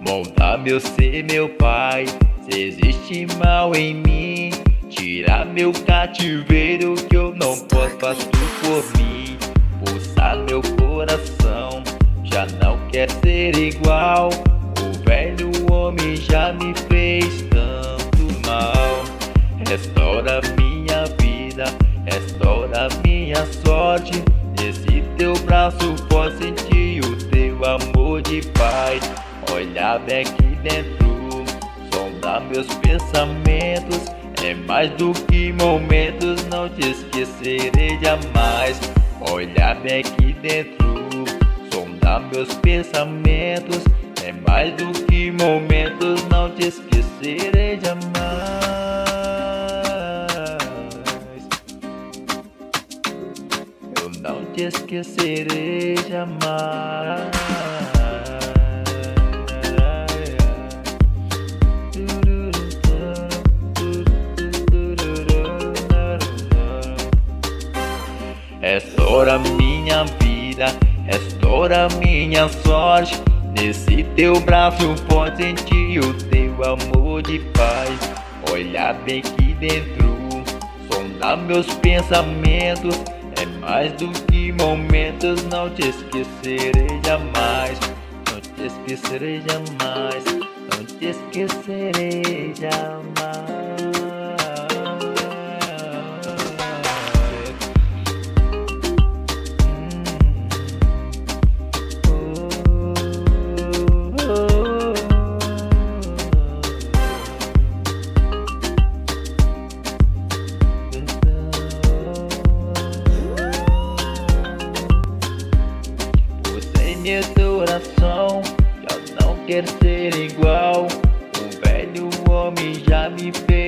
Monta meu ser, meu pai, se existe mal em mim, tira meu cativeiro que eu não posso fazer por mim. Pulsar meu coração, já não quer ser igual. O velho homem já me fez tanto mal. Restaura minha vida, restaura minha sorte. Nesse teu braço posso sentir o teu amor de pai. Olha bem aqui dentro, sonda meus pensamentos. É mais do que momentos, não te esquecerei jamais. Olha bem aqui dentro, sonda meus pensamentos. É mais do que momentos, não te esquecerei jamais. Eu não te esquecerei jamais. Restaura minha vida, restaura minha sorte. Nesse teu braço posso sentir o teu amor de paz. Olha bem aqui dentro, sonda meus pensamentos. É mais do que momentos, não te esquecerei jamais. Não te esquecerei jamais, não te esquecerei jamais. Meu coração já não quer ser igual. O velho homem já me fez